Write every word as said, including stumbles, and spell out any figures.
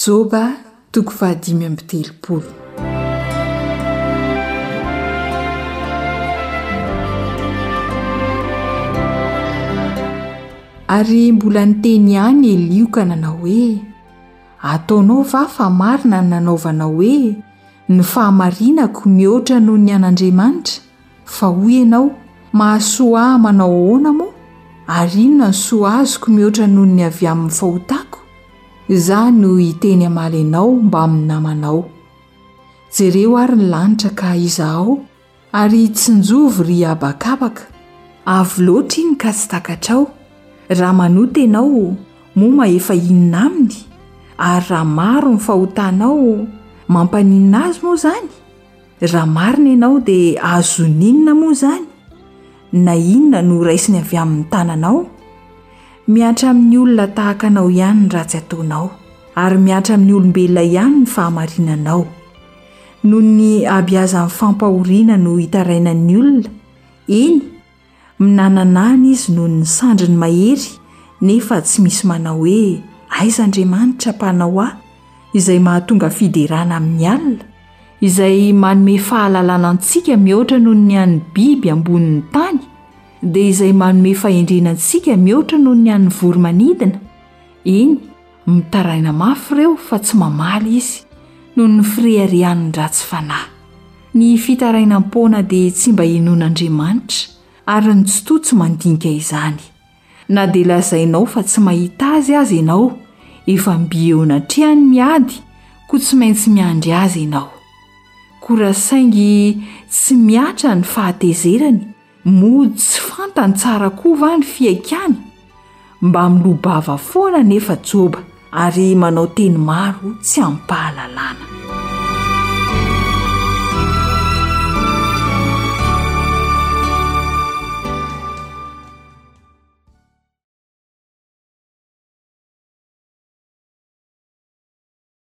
Joba toko fahadimy amby telopolo. Ary mbola niteny ihany Elio ka nanao hoe ataonao va fa marina ny nanaovana hoe ny fahamarinako mihoatra noho ny an'Andriamanitra, fa hoy ianao mahasoa ahy manao ahoana moa ary inona ny soa azoko mihoatra noho ny avy amin'ny fahotako? Izaho no hiteny amaly ianao mba amin'ny namanao. Jereo ary ny lanitra ka izaho ary tsinjovo ry habakabaka, avy loatra iny ka tsy takatrao. Raha manoto ianao moa efa inona aminy, ary raha maro ny fahotanao mampaninina azy moa zany? Raha marina ianao dia azoninona moa zany? Na inona no raisiny avy amin'ny tananao? Miatra amin'ny olona tahaka anao ihany ny ratsy ataonao, ary miatra amin'ny olombelona ihany ny fahamarinanao. Noho ny abiazan'ny fampahoriana no hitarainan'ny olona, eny minananana izy noho ny sandriny mahery, nefa tsy misy manao hoe aiza Andriamanitra mpanao ahy, izay mahatonga fiderana amin'ny alina, izay manome fahalalana antsika mihoatra noho ny an'ny biby ambonin'ny tany, dia izay manome fahendrena antsika mihoatra noho ny an'ny voromanidina. Eny mitaraina mafy ireo fa tsy mamaly izy noho ny fireharian'ny ratsy fanahy. Ny fitarainam-poana dia tsy mba hinoan'Andriamanitra, ary ny tsy toa tsy mandinika izany. Na dia lazainao fa tsy mahita azy azy ianao, efa mbieo-natrehany miady, koa tsy maintsy miandry azy ianao. Koa saingy tsy miatra ny fahatezerany, mody tsy fantany tsara koa va ny fiaikany, mba milobava foana nefa Joba, ary manao teny maro tsy ampahalalana.